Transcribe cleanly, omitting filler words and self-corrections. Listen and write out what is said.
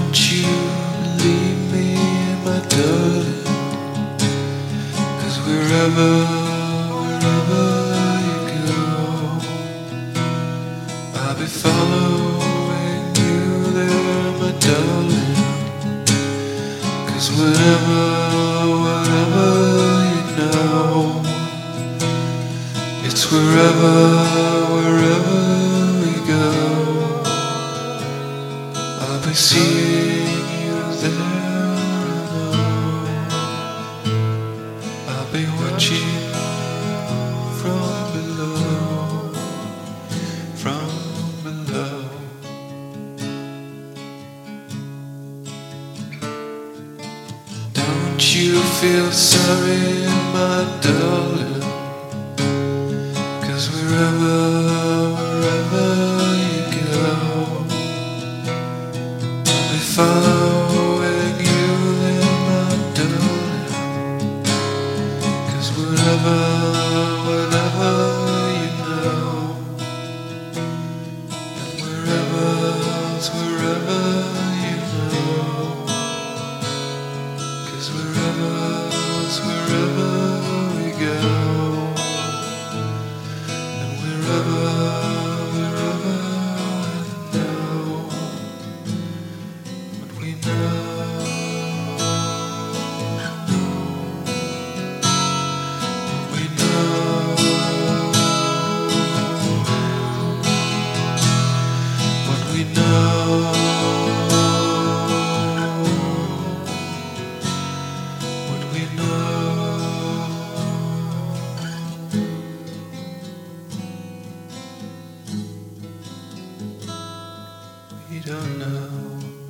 Don't you leave me, my darling, 'cause wherever you go, I'll be following you there, my darling. 'Cause whatever you know, it's wherever we go. I'll be seeing you there. I'll be watching from below, from below. Don't you feel sorry, my darling, 'cause wherever you go, I'll be following you there, my darling. 'Cause whatever you know, and wherever you know, 'cause wherever we go, and wherever we know what we know, what we know, what we know, what we know. We don't know.